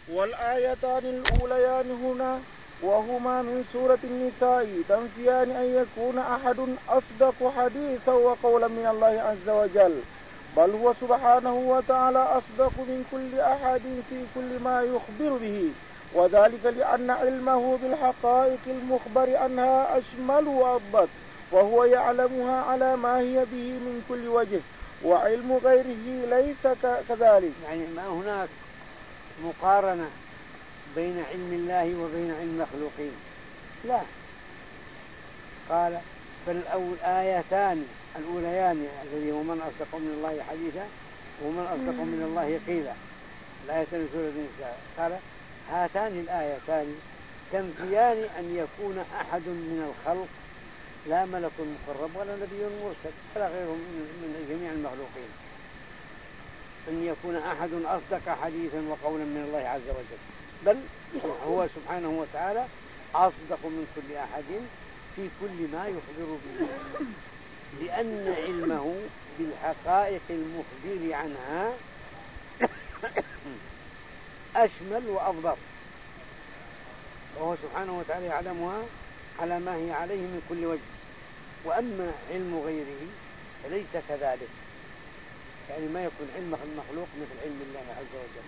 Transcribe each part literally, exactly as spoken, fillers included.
والآيتان الأوليان هنا وهما من سورة النساء تنفيان أن يكون أحد أصدق حديثا وقولا من الله عز وجل، بل هو سبحانه وتعالى أصدق من كل أحد في كل ما يخبر به، وذلك لأن علمه بالحقائق المخبر عنها أشمل وأضبط، وهو يعلمها على ما هي به من كل وجه، وعلم غيره ليس كذلك. يعني ما هناك مقارنة بين علم الله وبين علم المخلوقين، لا. قال فالآيتان الأوليان الذي هو من أصدق من الله حديثا ومن أصدق من الله قيلا، الآيتان سورة النساء، قال هاتان الآيتان تنفيان أن يكون أحد من الخلق، لا ملك مقرب ولا نبي مرسل ولا غيره من جميع المخلوقين، أن يكون أحد أصدق حديثا وقولا من الله عز وجل، بل هو سبحانه وتعالى أصدق من كل أحد في كل ما يخبر به، لأن علمه بالحقائق المخبر عنها أشمل وأضبط، وهو سبحانه وتعالى يعلمها على ما هي عليه من كل وجه. وأما علم غيره فليس كذلك، يعني ما يكون علم المخلوق مثل علم الله عز وجل.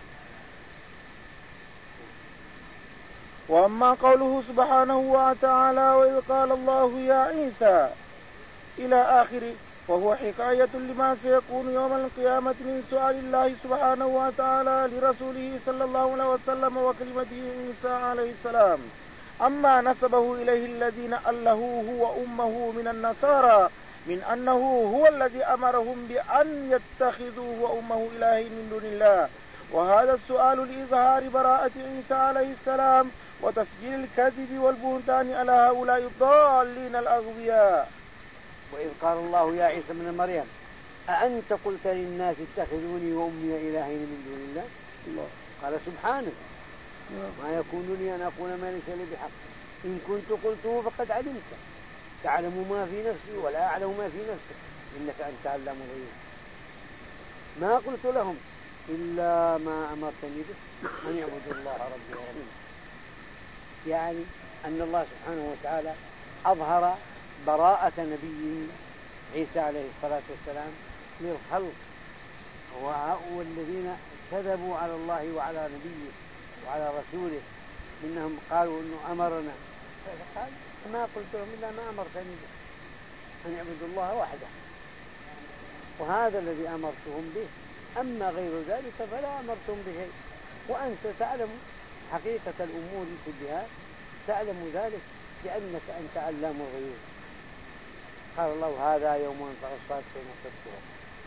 وأما قوله سبحانه وتعالى وإذ قال الله يا عيسى إلى آخره، فهو حكاية لما سيكون يوم القيامة من سؤال الله سبحانه وتعالى لرسوله صلى الله عليه وسلم وكلمته عيسى عليه السلام. أما نسبه إليه الذين ألهوه وأمه من النصارى من أنه هو الذي أمرهم بأن يتخذوه وأمه إلهين من دون الله، وهذا السؤال لإظهار براءة عيسى عليه السلام وتسجيل الكذب والبهتان على هؤلاء الضالين الأغبياء. وإذ قال الله يا عيسى ابن مريم أأنت قلت للناس اتخذوني وأمي إلهين من دون الله؟ الله قال سبحانك ما يكون لي أن أقول ما ليس لي بحق، إن كنت قلته فقد علمت، تعلم ما في نفسي ولا أعلم ما في نفسك، إنك أنت علام الغيوب. ما قلت لهم إلا ما أمرتني به أن يعبدوا الله ربي وربكم، يعني أن الله سبحانه وتعالى أظهر براءة نبيه عيسى عليه الصلاة والسلام للخلق، والذين كذبوا على الله وعلى نبيه وعلى رسوله منهم قالوا إنه أمرنا، فقال ما قلت لهم إلا ما أمرتني به أن يعبدوا الله وحده، وهذا الذي أمرتهم به، أما غير ذلك فلا أمرتهم بشيء، وأنت تعلم حقيقة الأمور كلها، تعلم ذلك لأنك أنت علام الغيوب. قال الله هذا يوم ينفع الصادقين صدقهم،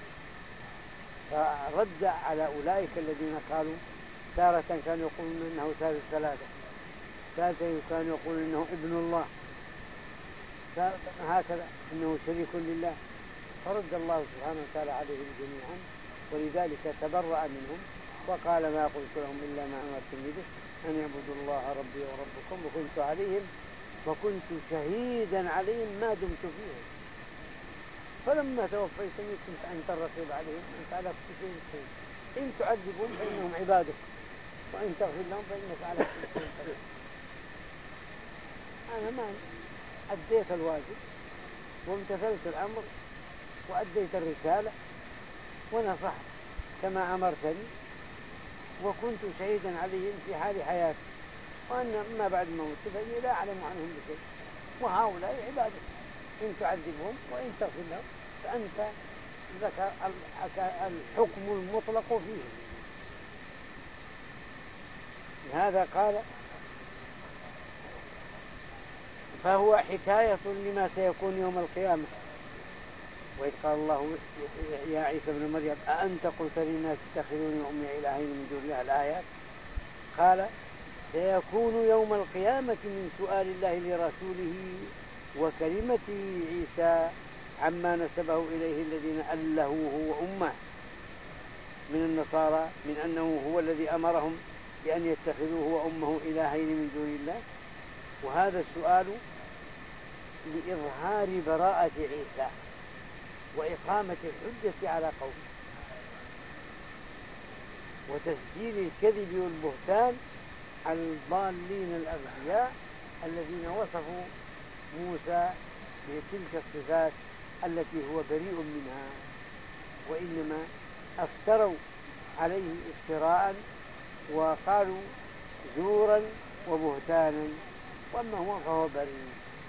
فرد على أولئك الذين قالوا تارة كانوا يقولون إنه ثالث ثلاثة، ثالثة كانوا يقولون إنه ابن الله، هكذا إنه شريك لله، فرد الله سبحانه وتعالى عليهم جميعا، ولذلك تبرأ منهم وقال ما قلت لهم إلا ما أمرتني به أن يعبدوا الله ربي وربكم وكنت عليهم وكنت شهيدا عليهم ما دمت فيهم، فلما توفيتني كنت أنت الرقيب عليهم، أنت على كل شيء شهيد، إن تعذبهم فإنهم عبادك وإن تغفر لهم فإنك على كل شيء قدير. أنا ما أديت الواجب وامتثلت الأمر وأديت الرسالة ونصحت كما أمرتني، وكنت شهيدا عليهم في حال حياتي، وأن ما بعد موت فإني لا أعلم عنهم بشيء، وهؤلاء عبادك إن تعذبهم وإن تغفر لهم فأنت ذكر الحكم المطلق فيه. هذا قال فهو حكاية لما سيكون يوم القيامة. وإذ قال الله يا عيسى ابن مريم أأنت قلت للناس اتخذوني وأمي إلهين من دون الله، الآيات. قال سيكون يوم القيامة من سؤال الله لرسوله وكلمته عيسى عما نسبه إليه الذين ألهوه وأمه من النصارى من أنه هو الذي أمرهم بأن يتخذوه وأمه إلهين من دون الله، وهذا السؤال لإظهار براءة عيسى وإقامة الحجة على قومه. وتسجيل الكذب والبهتان على الضالين الأغبياء الذين وصفوا موسى بتلك الصفات التي هو بريء منها، وإنما افتروا عليه افتراء وقالوا زورا وبهتانا، وأما هو فهو بريء.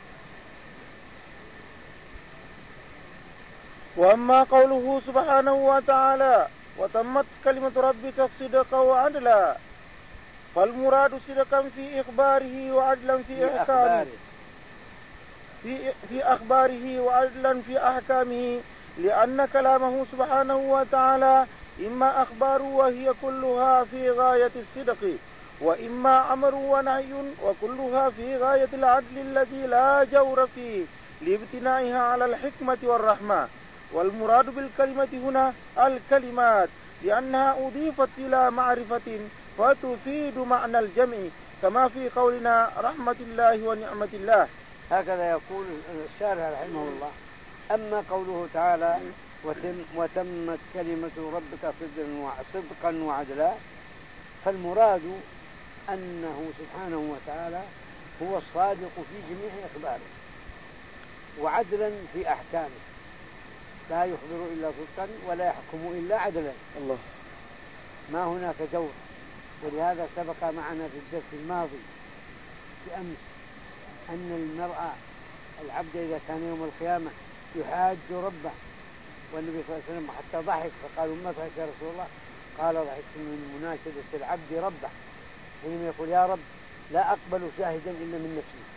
وأما قوله سبحانه وتعالى وتمت كلمة ربك صدقا وعدلا، فالمراد صدقا في إخباره وعدلا في أحكامه في, في أخباره وعدلا في أحكامه، لأن كلامه سبحانه وتعالى إما أخبار وهي كلها في غاية الصدق، وإما أمر ونهي وكلها في غاية العدل الذي لا جور فيه لابتنائها على الحكمة والرحمة. والمراد بالكلمة هنا الكلمات، لأنها أضيفت إلى معرفة فتفيد معنى الجمع، كما في قولنا رحمة الله ونعمة الله. هكذا يقول الشارح رحمه الله. أما قوله تعالى وتم وتمت كلمة ربك صدقا وعدلا، فالمراد أنه سبحانه وتعالى هو الصادق في جميع أخباره وعدلا في أحكامه، لا يخبر إلا صدقا ولا يحكم إلا عدلا. الله، ما هناك جور. ولهذا سبق معنا في الدرس الماضي بأمس أن المرأة العبد إذا كان يوم القيامة يحاج ربه، والنبي صلى الله عليه وسلم حتى ضحك، فقالوا ما ضحك يا رسول الله؟ قال ضحكت من مناشدة العبد ربه، حينما يقول يا رب لا أقبل شاهدا إلا من نفسي.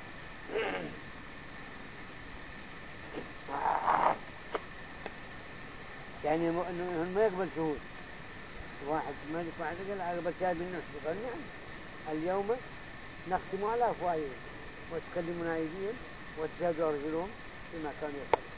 يعني أنه ما يقبل شهود. واحد مالك واحد قال أقبل شاهد من نفسي، قال نعم اليوم نختم على أفواههم وتكلمنا أيديهم وتشهد أرجلهم بما كانوا يفعلون.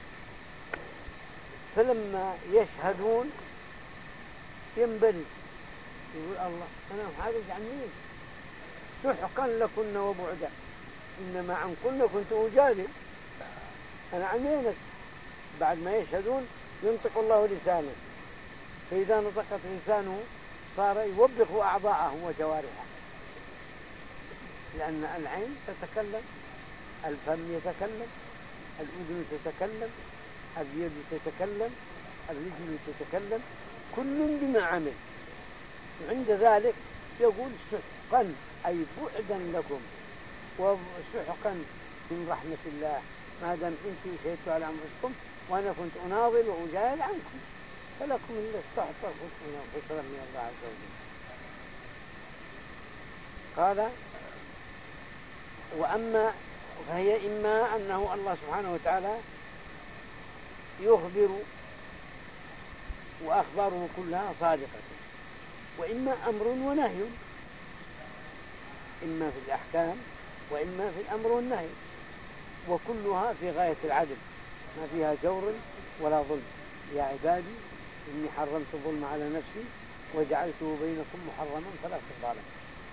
فلما يشهدون ينبري يقول الله أنا حاجز عن مين؟ سحقا لكن وبعدا، إنما عن كن كنت أجادل، أنا عن مينك. بعد ما يشهدون ينطق الله لسانه، فإذا نطقت لسانه صار يوبخ أعضاءه وجوارحه، لأن العين تتكلم، الفم يتكلم، الأذن تتكلم، اليد تتكلم، الرجل تتكلم، كل بما عمل. وعند ذلك يقول سحقا أي بعدا لكم وسحقا من رحمة الله، ما دام أنتم شهدتوا على أنفسكم وأنا كنت أناظر وأجادل عنكم، فلكم إلا السحق والخسران من الله عز وجل. قال وأما فهي إما أنه الله سبحانه وتعالى يخبر وأخباره كلها صادقة، وإما أمر ونهي، إما في الأحكام وإما في الأمر والنهي، وكلها في غاية العدل، ما فيها جور ولا ظلم. يا عبادي إني حرمت الظلم على نفسي وجعلته بينكم محرما فلا تظالموا.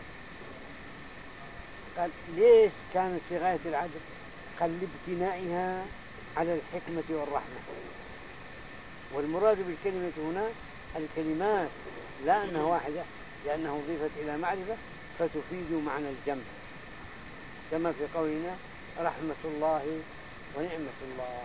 قال ليش كانت في غاية العدل؟ قال لابتنائها على الحكمة والرحمة. والمراد بالكلمة هنا الكلمات، لا أنها واحدة، لأنه ضيفت إلى معرفة فتفيد معنى الجمع، كما في قولنا رحمة الله ونعمة الله.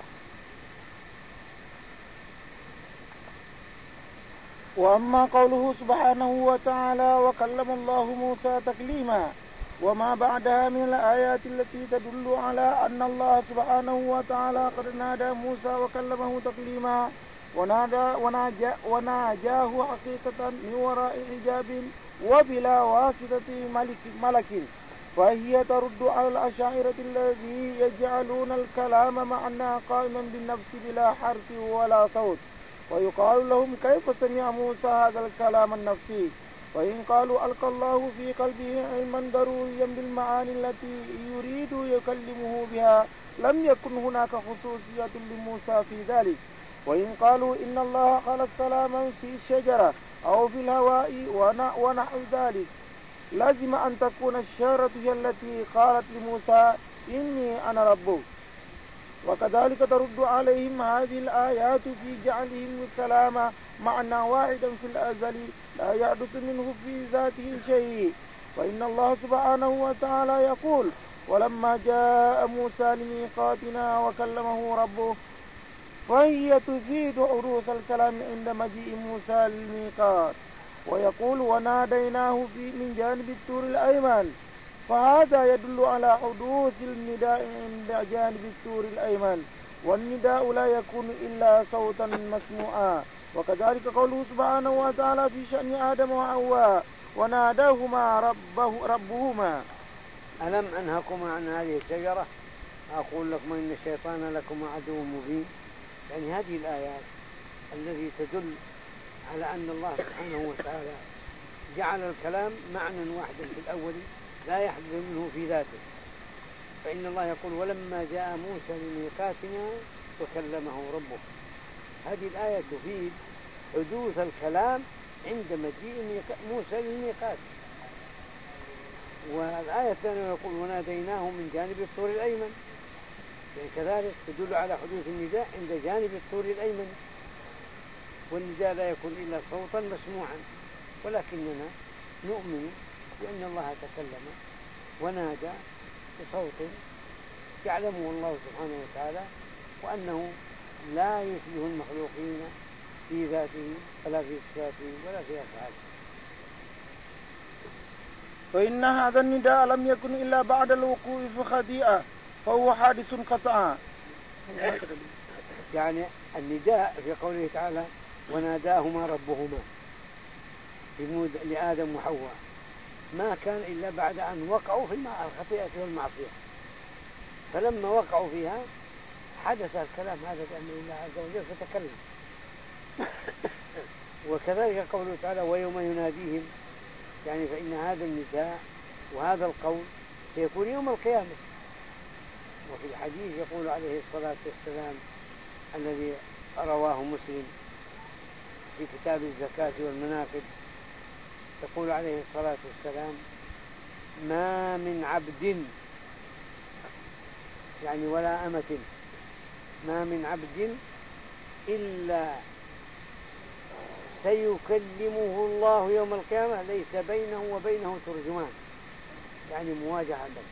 وأما قوله سبحانه وتعالى وكلم الله موسى تكليما، وما بعدها من الآيات التي تدل على أن الله سبحانه وتعالى قد نادى موسى وكلمه تكليما، ونادى وناجا وناجاه حقيقة من وراء حجاب وبلا واسطة ملك, ملك فهي ترد على الأشاعرة الذين يجعلون الكلام معنى قائما بالنفس بلا حرف ولا صوت، ويقال لهم كيف سمع موسى هذا الكلام النفسي؟ وإن قالوا ألقى الله في قلبه علما ضروريا بالمعاني التي يريد يكلمه بها لم يكن هناك خصوصية لموسى في ذلك. وإن قالوا إن الله خلق كلاما في الشجرة أو في الهواء ونحو ذلك لازم أن تكون الشجرة هي التي قالت لموسى إني أنا ربك. وكذلك ترد عليهم هذه الآيات في جعلهم الكلام معنى واحدا في الأزل لا يحدث منه في ذاته شيء. فإن الله سبحانه وتعالى يقول: ولما جاء موسى لميقاتنا وكلمه ربه، فهي تزيد عروس الكلام عند مجيء موسى للميقات. ويقول: وناديناه في من جانب الطور الأيمن، فهذا يدل على حدوث النداء عند جانب الطور الأيمن، والنداء لا يكون إلا صوتا مسموعا. وكذلك قوله سبحانه وتعالى في شأن آدم وحواء: وناداهما ربه ربهما ألم أنهكما عن هذه الشجرة أقول لكم إن الشيطان لكم عدو مبين. يعني هذه الآيات التي تدل على أن الله سبحانه وتعالى جعل الكلام معنى واحدا في الأول لا يحدث منه في ذاته. فإن الله يقول: ولما جاء موسى لميقاتنا وكلمه ربه. هذه الآية تفيد حدوث الكلام عند مجيء موسى للميقات. والآية الثانية يقول: وناديناه من جانب الطور الأيمن، يعني كذلك تدل على حدوث النداء عند جانب الطور الأيمن. والنداء لا يكون إلا صوتا مسموعا، ولكننا نؤمن بأن الله تكلم ونادى بصوت يعلمه الله سبحانه وتعالى، وأنه لا يشبه المخلوقين في ذاته ولا في صفاته ولا في أفعاله. فإن هذا النداء لم يكن إلا بعد الوقوع في خطيئة، فهو حادث قطعا. يعني النداء في قوله تعالى: وناداهما ربهما لآدم وحواء، ما كان إلا بعد أن وقعوا في الخطيئة والمعصية. فلما وقعوا فيها حدث الكلام هذا بأمر الله عز وجل فتكلم. وكذلك قوله تعالى: ويوم يناديهم، يعني فإن هذا النداء وهذا القول سيكون يوم القيامة. وفي الحديث يقول عليه الصلاة والسلام الذي رواه مسلم في كتاب الزكاة والمناقب، يقول عليه الصلاة والسلام: ما من عبد، يعني ولا أمة، ما من عبد إلا سيكلمه الله يوم القيامة ليس بينه وبينه ترجمان، يعني مواجهة بس.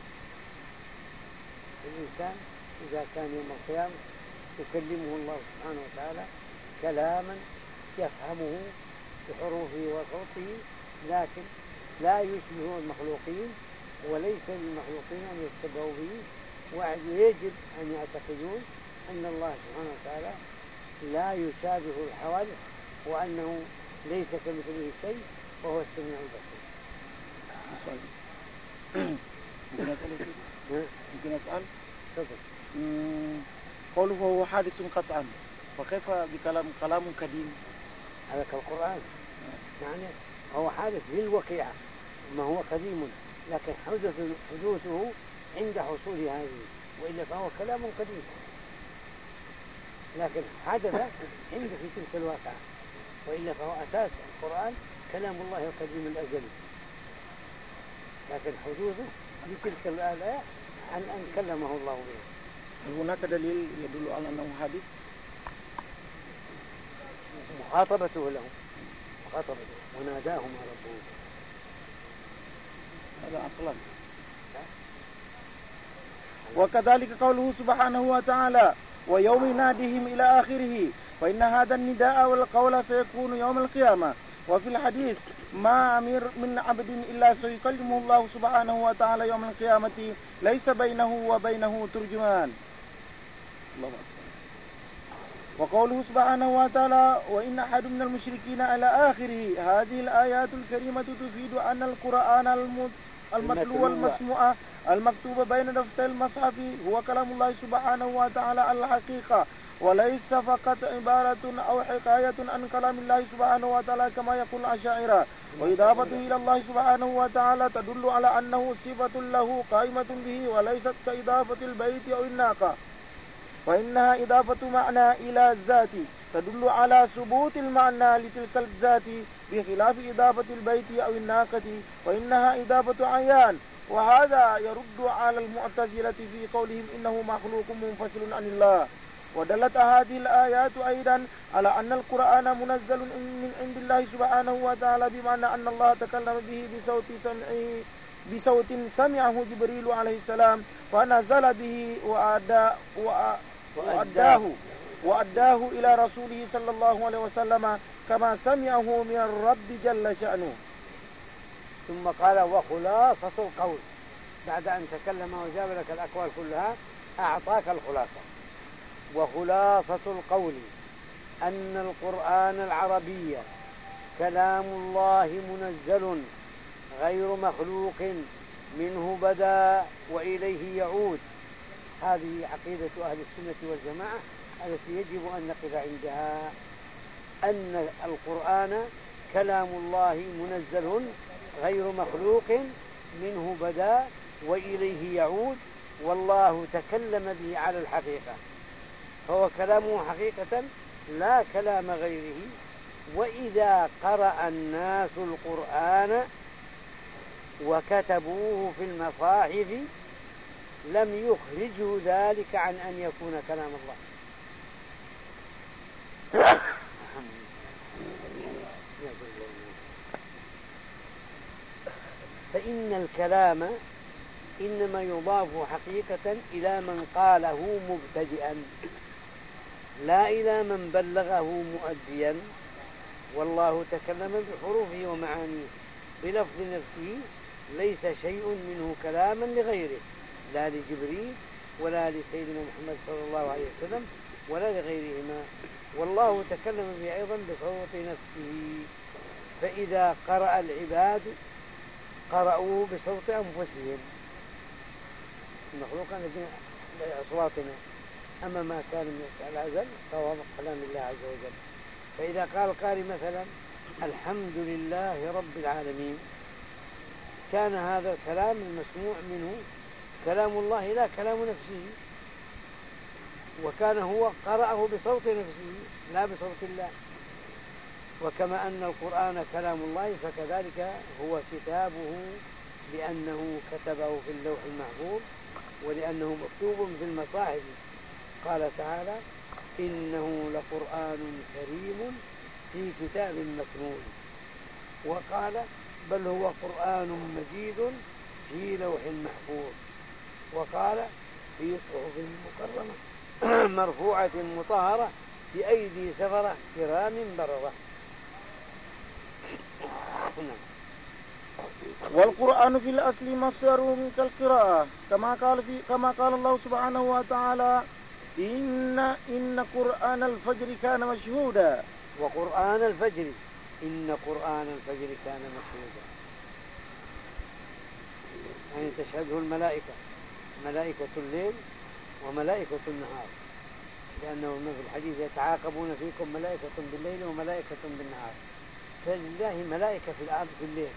الإنسان إذا كان يوم القيامة يكلمه الله سبحانه وتعالى كلاما يفهمه بحروفه وصوته، لكن لا يشبه المخلوقين، وليس للمخلوقين أن يتبعوا به، ويجب أن يعتقدون أن الله سبحانه وتعالى لا يشابه الحوادث، وأنه ليس كمثله شيء، وهو السميع البصير. ممكن أسأل؟ ممكن أسأل؟ تفضل. قوله هو حادث قطعا، فكيف بكلام كلام قديم؟ هذا كالقرآن، يعني هو حادث للوقيعة، ما هو قديم، لكن حدث حدوثه عند حصول هذه، وإلا فهو كلام قديم، لكن حدث عند في تلك الواقعة، وإلا فهو أساس القرآن كلام الله القديم الأزلي، لكن حدوثه بتلك الآية عن أن كلمه الله به. هناك دليل يدل على أنه حادث؟ مخاطبته له، مخاطبته وناداهما ربه، هذا عقلا. وكذلك قوله سبحانه وتعالى: ويوم يناديهم إلى آخره، فإن هذا النداء والقول سيكون يوم القيامة. وفي الحديث: ما أمر من عبد إلا سيكلمه الله سبحانه وتعالى يوم القيامة ليس بينه وبينه ترجمان. الله أكبر. وقوله سبحانه وتعالى: وإن أحد من المشركين إلى آخره. هذه الآيات الكريمة تفيد أن القرآن المتلو والمسموع المكتوب بين دفتي المصحف هو كلام الله سبحانه وتعالى على الحقيقة، وليس فقط عبارة أو حكاية عن كلام الله سبحانه وتعالى كما يقول الأشاعرة. وإضافته إلى الله سبحانه وتعالى تدل على أنه صفة له قائمة به، وليست كإضافة البيت أو الناقة، فإنها إضافة معنى إلى الذات تدل على ثبوت المعنى لتلك الذات، بخلاف إضافة البيت أو الناقة وإنها إضافة عيان. وهذا يرد على المعتزلة في قولهم إنه مخلوق منفصل عن الله. ودلت هذه الآيات أيضا على أن القرآن منزل من عند الله سبحانه وتعالى، بمعنى أن الله تكلم به بصوت سمعه بصوت سمعه جبريل عليه السلام فنزل به وأداه وأداه وأداه إلى رسوله صلى الله عليه وسلم كما سمعه من الرب جل شأنه. ثم قال وخلاصة القول، بعد أن تكلم وجاب لك الأقوال كلها أعطاك الخلاصة. وخلاصة القول أن القرآن العربي كلام الله منزل غير مخلوق، منه بدأ وإليه يعود. هذه عقيدة أهل السنة والجماعة التي يجب أن نقف عندها، أن القرآن كلام الله منزل غير مخلوق، منه بدأ وإليه يعود، والله تكلم به على الحقيقة، فهو كلامه حقيقة لا كلام غيره. وإذا قرأ الناس القرآن وكتبوه في المصاحف لم يخرجه ذلك عن أن يكون كلام الله. فإن الكلام إنما يضاف حقيقة إلى من قاله مبتدئا، لا إلى من بلغه مؤديا. والله تكلم بحروفه ومعانيه بلفظ نفسه، ليس شيء منه كلاما لغيره، لا لجبريل ولا لسيدنا محمد صلى الله عليه وسلم ولا لغيرهما. والله تكلم به أيضا بصوت نفسه. فإذا قرأ العباد قرأوه بصوت أنفسهم، المخلوق الذين بأصواتنا، أما ما كان من الأزل فهو كلام الله عز وجل. فإذا قال القارئ مثلا الحمد لله رب العالمين، كان هذا الكلام المسموع منه كلام الله لا كلام نفسه، وكان هو قرأه بصوت نفسه لا بصوت الله. وكما أن القرآن كلام الله فكذلك هو كتابه، لأنه كتبه في اللوح المحفوظ ولأنه مكتوب في المصاحف. قال تعالى إنه لقرآن كريم في كتاب مكنون، وقال بل هو قرآن مجيد في لوح محفوظ، وقال في صحف مكرمة مرفوعة مطهرة بأيدي سفرة كرام بررة. والقرآن في الأصل مصدر من كالقراءة، كما قال في كما قال الله سبحانه وتعالى إن إن قرآن الفجر كان مشهودا. وقرآن الفجر إن قرآن الفجر كان مشهودا، يعني تشهده الملائكة، ملائكة الليل وملائكة النهار، لأنه في الحديث يتعاقبون فيكم ملائكة بالليل وملائكة بالنهار. فلله ملائكة في الأرض في الليل،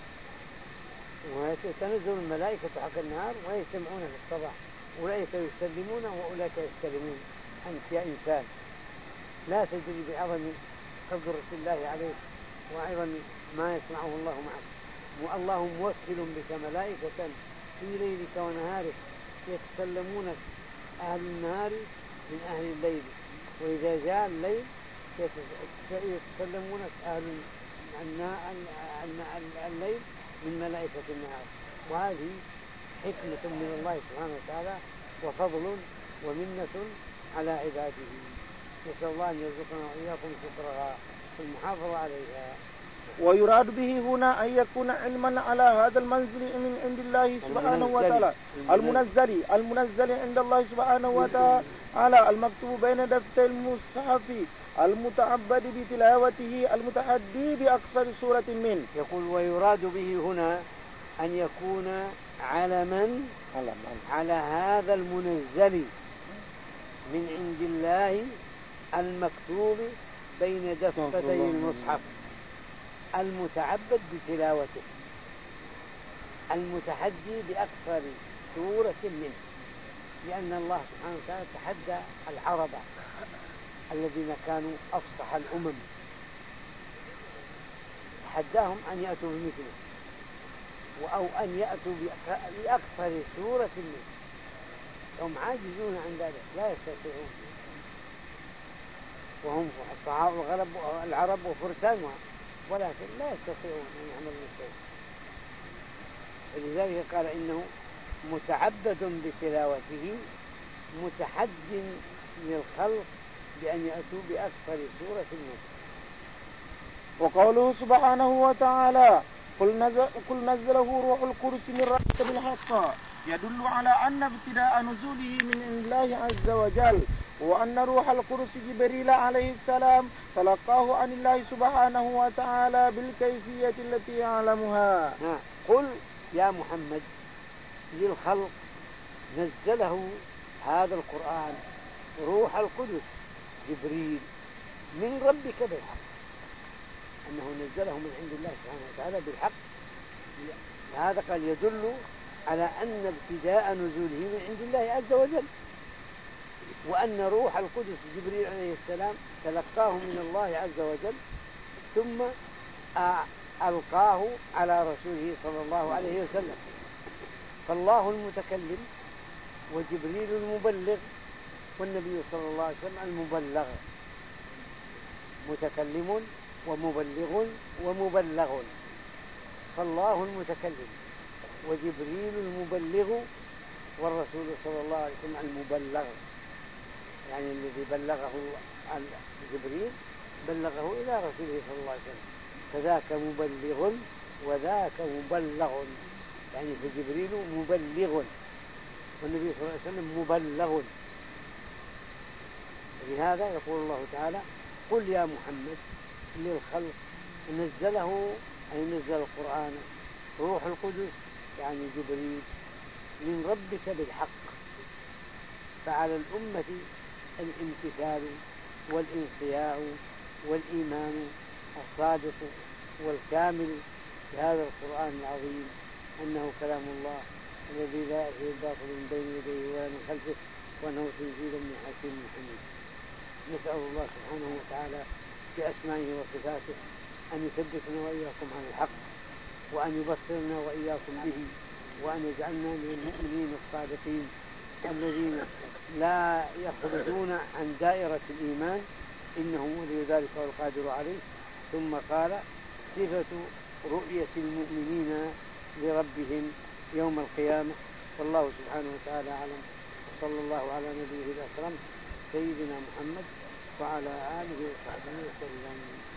وتنزل الملائكة حق النهار ويجتمعون في الصباح، أولئك يسلمون وأولئك يستلمون. أنت يا إنسان لا تدري بعظم قدرة الله عليك وعظم ما يصنعه الله معك، والله موكل بك ملائكة في ليلك ونهارك يتسلمونك، أهل النهار من أهل الليل، وإذا جاء الليل يتسلمونك أهل الليل من ملائكة النهار. وهذه حكمة من الله سبحانه وتعالى وفضل ومنة على عباده. نسأل الله أن يرزقنا وإياكم شكرها والمحافظة عليها. ويراد به هنا أن يكون علما على هذا المنزل من عند الله سبحانه وتعالى، المنزل المنزل عند الله سبحانه وتعالى، المكتوب بين دفتي المصحف، المتعبد بتلاوته، المتحدي بأقصر سورة منه. يقول ويراد به هنا أن يكون علما على هذا المنزل من عند الله المكتوب بين دفتي المصحف، المتعبد بتلاوته، المتحدي بأكثر سورة منه، لأن الله سبحانه وتعالى تحدى العرب الذين كانوا أفصح الأمم، تحداهم أن يأتوا بمثله أو أن يأتوا بأكثر سورة منه، هم عاجزون عن ذلك لا يستطيعون. وهم فصحاء الغرب العرب وفرسانها، ولكن لا يستطيعون أن يعملوا شيء. فلذلك قال إنه متعبد بتلاوته متحد للخلق بأن يأتوا بأكثر سورة النصر. وقوله سبحانه وتعالى قل, نزل قل نزله روح القدس من ربك بالحق يدل على أن ابتداء نزوله من الله عز وجل، وأن روح القدس جبريل عليه السلام تلقاه عن الله سبحانه وتعالى بالكيفية التي يعلمها. قل يا محمد للخلق نزله هذا القرآن روح القدس جبريل من ربك بالحق، أنه نزله من عند الله سبحانه وتعالى بالحق. هذا قال يدل على أن ابتداء نزوله من عند الله عز وجل، وأن روح القدس جبريل عليه السلام تلقاه من الله عز وجل ثم ألقاه على رسوله صلى الله عليه وسلم. فالله المتكلم وجبريل المبلغ والنبي صلى الله عليه وسلم المبلغ، متكلم ومبلغ ومبلغ. فالله المتكلم وجبريل المبلغ والرسول صلى الله عليه وسلم المبلغ، يعني الذي بلغه جبريل بلغه إلى رسوله صلى الله عليه وسلم، فذاك مبلغ وذاك مبلغ، يعني فجبريل مبلغ والنبي صلى الله عليه وسلم مبلغ. لهذا يقول الله تعالى قل يا محمد للخلق نزله، أي نزل القرآن روح القدس يعني جبريل من ربك بالحق. فعلى الأمة الامتثال والانقياء والإيمان الصادق والكامل بهذا القرآن العظيم أنه كلام الله الذي لا يأتيه الباطل من بين يديه ولا من خلفه، وأنه تنزيل من حكيم حميد. نسأل الله سبحانه وتعالى بأسمائه وصفاته أن يثبتنا وإياكم عن الحق، وأن يبصرنا وإياكم به، وأن يجعلنا من المؤمنين الصادقين الذين لا يخرجون عن دائرة الإيمان، إنه ولي ذلك والقادر عليه. ثم قال صفة رؤية المؤمنين لربهم يوم القيامة. والله سبحانه وتعالى أعلم، وصلى الله على نبيه الأكرم سيدنا محمد وعلى آله وصحبه وسلم.